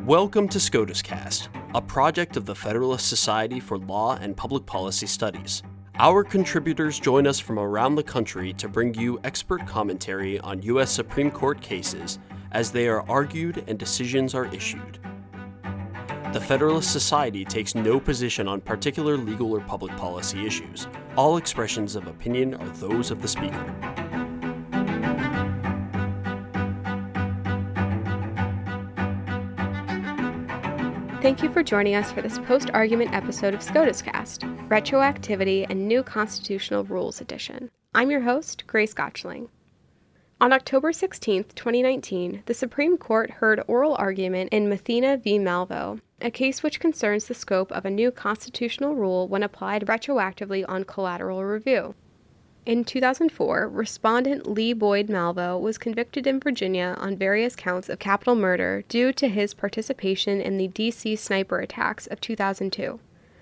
Welcome to SCOTUScast, a project of the Federalist Society for Law and Public Policy Studies. Our contributors join us from around the country to bring you expert commentary on U.S. Supreme Court cases as they are argued and decisions are issued. The Federalist Society takes no position on particular legal or public policy issues. All expressions of opinion are those of the speaker. Thank you for joining us for this post-argument episode of SCOTUScast, Retroactivity and New Constitutional Rules Edition. I'm your host, Grace Gottschling. On October 16, 2019, the Supreme Court heard oral argument in Mathena v. Malvo, a case which concerns the scope of a new constitutional rule when applied retroactively on collateral review. In 2004, respondent Lee Boyd Malvo was convicted in Virginia on various counts of capital murder due to his participation in the D.C. sniper attacks of 2002.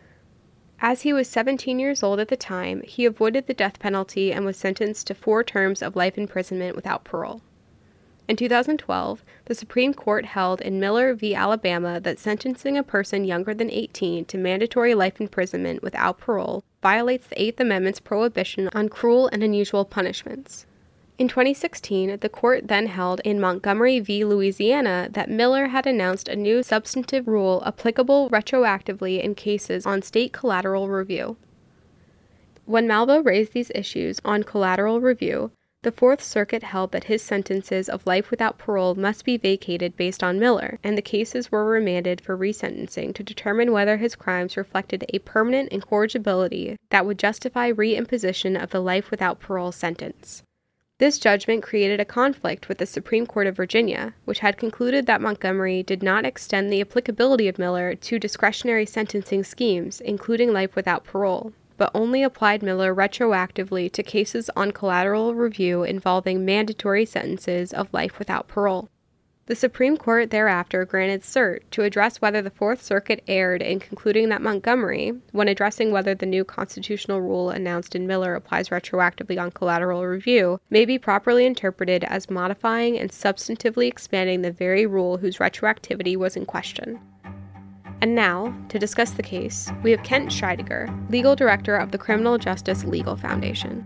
As he was 17 years old at the time, he avoided the death penalty and was sentenced to 4 terms of life imprisonment without parole. In 2012, the Supreme Court held in Miller v. Alabama that sentencing a person younger than 18 to mandatory life imprisonment without parole violates the Eighth Amendment's prohibition on cruel and unusual punishments. In 2016, the court then held in Montgomery v. Louisiana that Miller had announced a new substantive rule applicable retroactively in cases on state collateral review. When Malvo raised these issues on collateral review, the Fourth Circuit held that his sentences of life without parole must be vacated based on Miller, and the cases were remanded for resentencing to determine whether his crimes reflected a permanent incorrigibility that would justify reimposition of the life without parole sentence. This judgment created a conflict with the Supreme Court of Virginia, which had concluded that Montgomery did not extend the applicability of Miller to discretionary sentencing schemes, including life without parole, but only applied Miller retroactively to cases on collateral review involving mandatory sentences of life without parole. The Supreme Court thereafter granted cert to address whether the Fourth Circuit erred in concluding that Montgomery, when addressing whether the new constitutional rule announced in Miller applies retroactively on collateral review, may be properly interpreted as modifying and substantively expanding the very rule whose retroactivity was in question. And now, to discuss the case, we have Kent Scheidegger, Legal Director of the Criminal Justice Legal Foundation.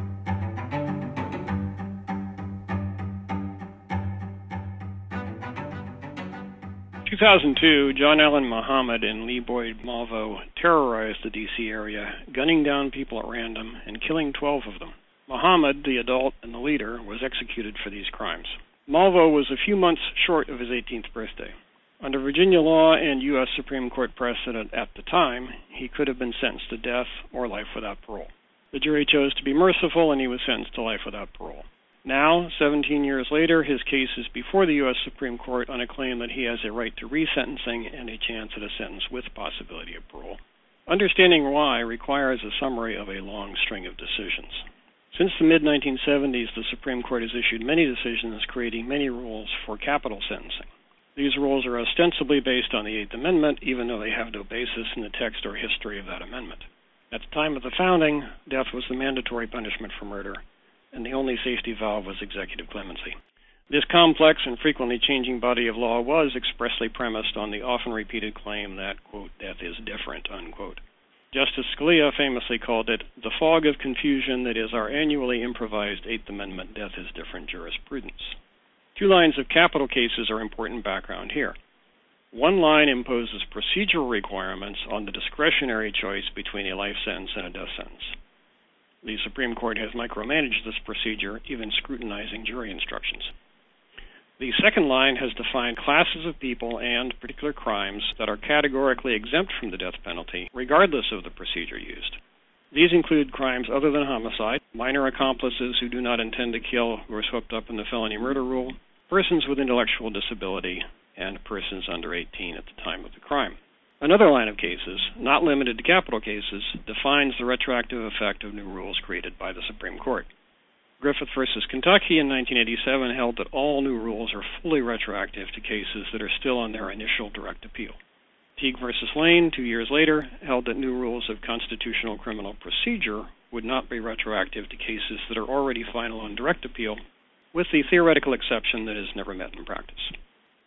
In 2002, John Allen Muhammad and Lee Boyd Malvo terrorized the D.C. area, gunning down people at random and killing 12 of them. Muhammad, the adult and the leader, was executed for these crimes. Malvo was a few months short of his 18th birthday. Under Virginia law and U.S. Supreme Court precedent at the time, he could have been sentenced to death or life without parole. The jury chose to be merciful, and he was sentenced to life without parole. Now, 17 years later, his case is before the U.S. Supreme Court on a claim that he has a right to resentencing and a chance at a sentence with possibility of parole. Understanding why requires a summary of a long string of decisions. Since the mid-1970s, the Supreme Court has issued many decisions creating many rules for capital sentencing. These rules are ostensibly based on the Eighth Amendment, even though they have no basis in the text or history of that amendment. At the time of the founding, death was the mandatory punishment for murder, and the only safety valve was executive clemency. This complex and frequently changing body of law was expressly premised on the often repeated claim that, quote, death is different, unquote. Justice Scalia famously called it the fog of confusion that is our annually improvised Eighth Amendment death is different jurisprudence. 2 lines of capital cases are important background here. One line imposes procedural requirements on the discretionary choice between a life sentence and a death sentence. The Supreme Court has micromanaged this procedure, even scrutinizing jury instructions. The second line has defined classes of people and particular crimes that are categorically exempt from the death penalty, regardless of the procedure used. These include crimes other than homicide, minor accomplices who do not intend to kill who are swept up in the felony murder rule, persons with intellectual disability, and persons under 18 at the time of the crime. Another line of cases, not limited to capital cases, defines the retroactive effect of new rules created by the Supreme Court. Griffith v. Kentucky in 1987 held that all new rules are fully retroactive to cases that are still on their initial direct appeal. Teague v. Lane, 2 years later, held that new rules of constitutional criminal procedure would not be retroactive to cases that are already final on direct appeal, with the theoretical exception that is never met in practice.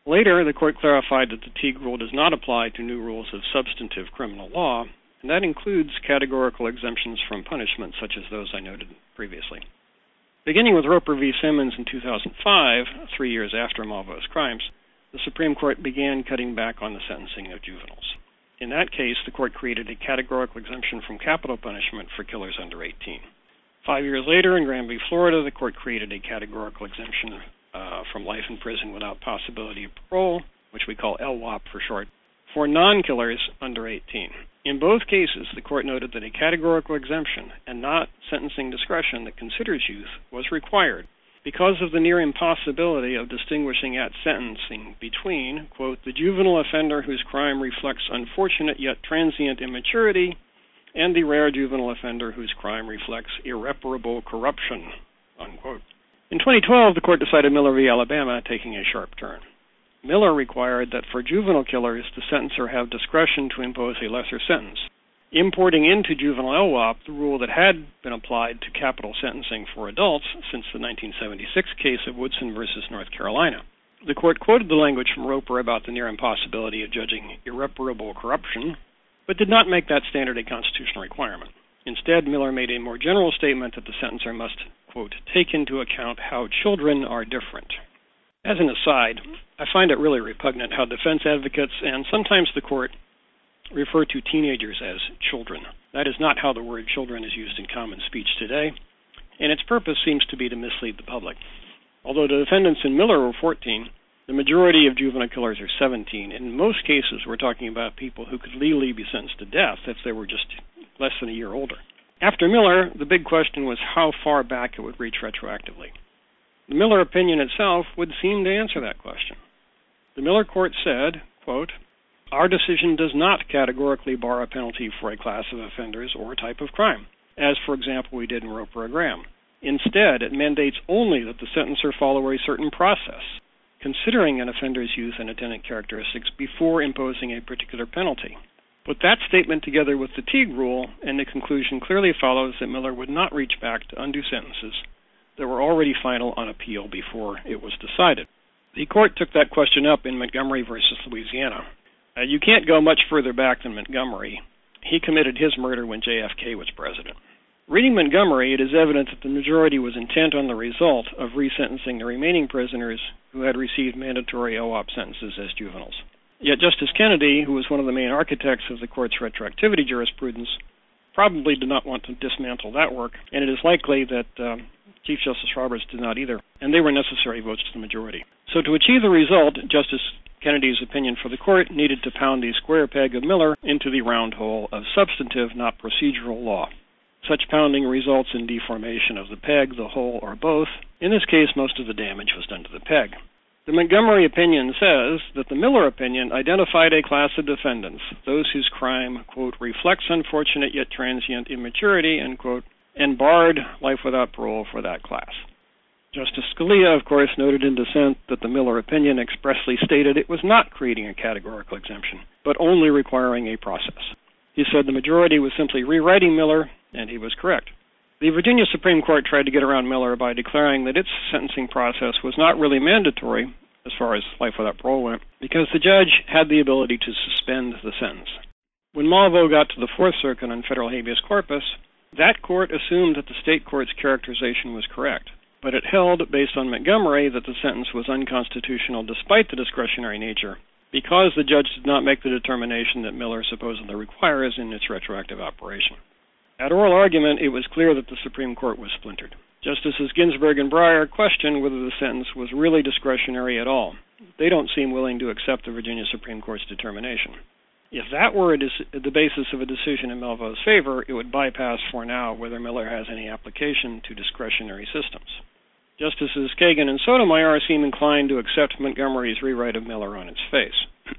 Later, the court clarified that the Teague rule does not apply to new rules of substantive criminal law, and that includes categorical exemptions from punishment, such as those I noted previously. Beginning with Roper v. Simmons in 2005, 3 years after Malvo's crimes, the Supreme Court began cutting back on the sentencing of juveniles. In that case, the court created a categorical exemption from capital punishment for killers under 18. 5 years later, in Graham v. Florida, the court created a categorical exemption from life in prison without possibility of parole, which we call LWOP for short, for non-killers under 18. In both cases, the court noted that a categorical exemption and not sentencing discretion that considers youth was required because of the near impossibility of distinguishing at sentencing between, quote, the juvenile offender whose crime reflects unfortunate yet transient immaturity and the rare juvenile offender whose crime reflects irreparable corruption, unquote. In 2012, the court decided Miller v. Alabama, taking a sharp turn. Miller required that for juvenile killers, the sentencer have discretion to impose a lesser sentence, importing into juvenile LWOP the rule that had been applied to capital sentencing for adults since the 1976 case of Woodson v. North Carolina. The court quoted the language from Roper about the near impossibility of judging irreparable corruption, but did not make that standard a constitutional requirement. Instead, Miller made a more general statement that the sentencer must, quote, take into account how children are different. As an aside, I find it really repugnant how defense advocates and sometimes the court refer to teenagers as children. That is not how the word children is used in common speech today, and its purpose seems to be to mislead the public. Although the defendants in Miller were 14, the majority of juvenile killers are 17. In most cases, we're talking about people who could legally be sentenced to death if they were just less than a year older. After Miller, the big question was how far back it would reach retroactively. The Miller opinion itself would seem to answer that question. The Miller court said, quote, our decision does not categorically bar a penalty for a class of offenders or type of crime, as, for example, we did in Roper v. Graham. Instead, it mandates only that the sentencer follow a certain process, considering an offender's youth and attendant characteristics before imposing a particular penalty. Put that statement together with the Teague rule, and the conclusion clearly follows that Miller would not reach back to undo sentences that were already final on appeal before it was decided. The court took that question up in Montgomery v. Louisiana. You can't go much further back than Montgomery. He committed his murder when JFK was president. Reading Montgomery, it is evident that the majority was intent on the result of resentencing the remaining prisoners who had received mandatory LWOP sentences as juveniles. Yet Justice Kennedy, who was one of the main architects of the court's retroactivity jurisprudence, probably did not want to dismantle that work, and it is likely that Chief Justice Roberts did not either, and they were necessary votes to the majority. So to achieve the result, Justice Kennedy's opinion for the court needed to pound the square peg of Miller into the round hole of substantive, not procedural law. Such pounding results in deformation of the peg, the hole, or both. In this case, most of the damage was done to the peg. The Montgomery opinion says that the Miller opinion identified a class of defendants, those whose crime, quote, reflects unfortunate yet transient immaturity, end quote, and barred life without parole for that class. Justice Scalia, of course, noted in dissent that the Miller opinion expressly stated it was not creating a categorical exemption, but only requiring a process. He said the majority was simply rewriting Miller, and he was correct. The Virginia Supreme Court tried to get around Miller by declaring that its sentencing process was not really mandatory, as far as life without parole went, because the judge had the ability to suspend the sentence. When Malvo got to the Fourth Circuit on federal habeas corpus, that court assumed that the state court's characterization was correct, but it held, based on Montgomery, that the sentence was unconstitutional despite the discretionary nature, because the judge did not make the determination that Miller supposedly requires in its retroactive operation. At oral argument, it was clear that the Supreme Court was splintered. Justices Ginsburg and Breyer questioned whether the sentence was really discretionary at all. They don't seem willing to accept the Virginia Supreme Court's determination. If that were the basis of a decision in Malvo's favor, it would bypass for now whether Miller has any application to discretionary systems. Justices Kagan and Sotomayor seem inclined to accept Montgomery's rewrite of Miller on its face.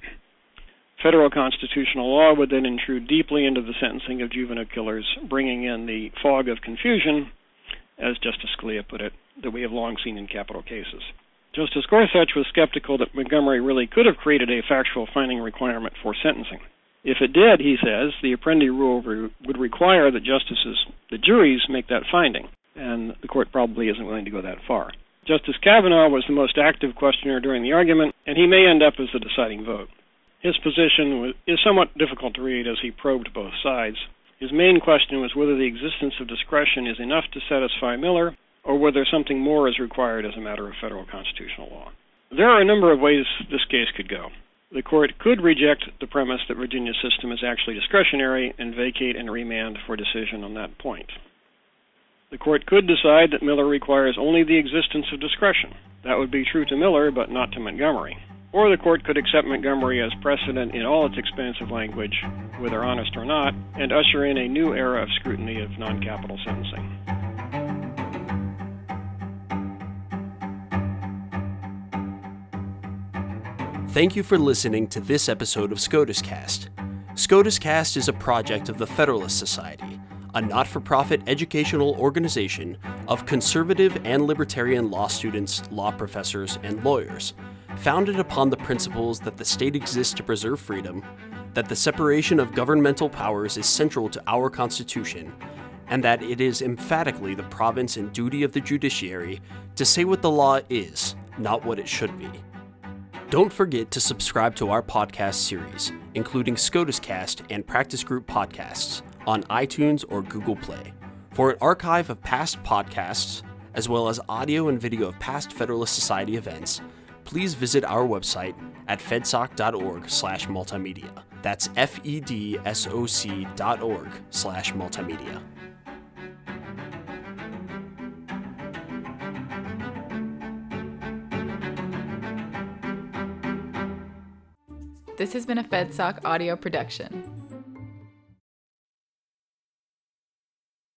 Federal constitutional law would then intrude deeply into the sentencing of juvenile killers, bringing in the fog of confusion, as Justice Scalia put it, that we have long seen in capital cases. Justice Gorsuch was skeptical that Montgomery really could have created a factual finding requirement for sentencing. If it did, he says, the Apprendi rule would require that the juries make that finding, and the court probably isn't willing to go that far. Justice Kavanaugh was the most active questioner during the argument, and he may end up as the deciding vote. His position is somewhat difficult to read as he probed both sides. His main question was whether the existence of discretion is enough to satisfy Miller, or whether something more is required as a matter of federal constitutional law. There are a number of ways this case could go. The court could reject the premise that Virginia's system is actually discretionary and vacate and remand for decision on that point. The court could decide that Miller requires only the existence of discretion. That would be true to Miller, but not to Montgomery. Or the court could accept Montgomery as precedent in all its expansive language, whether honest or not, and usher in a new era of scrutiny of non-capital sentencing. Thank you for listening to this episode of SCOTUS Cast. SCOTUS Cast is a project of the Federalist Society, a not-for-profit educational organization of conservative and libertarian law students, law professors, and lawyers, founded upon the principles that the state exists to preserve freedom, that the separation of governmental powers is central to our Constitution, and that it is emphatically the province and duty of the judiciary to say what the law is, not what it should be. Don't forget to subscribe to our podcast series, including SCOTUS Cast and Practice Group podcasts, on iTunes or Google Play. For an archive of past podcasts, as well as audio and video of past Federalist Society events, please visit our website at fedsoc.org/multimedia. That's fedsoc.org/multimedia. This has been a FedSoc audio production.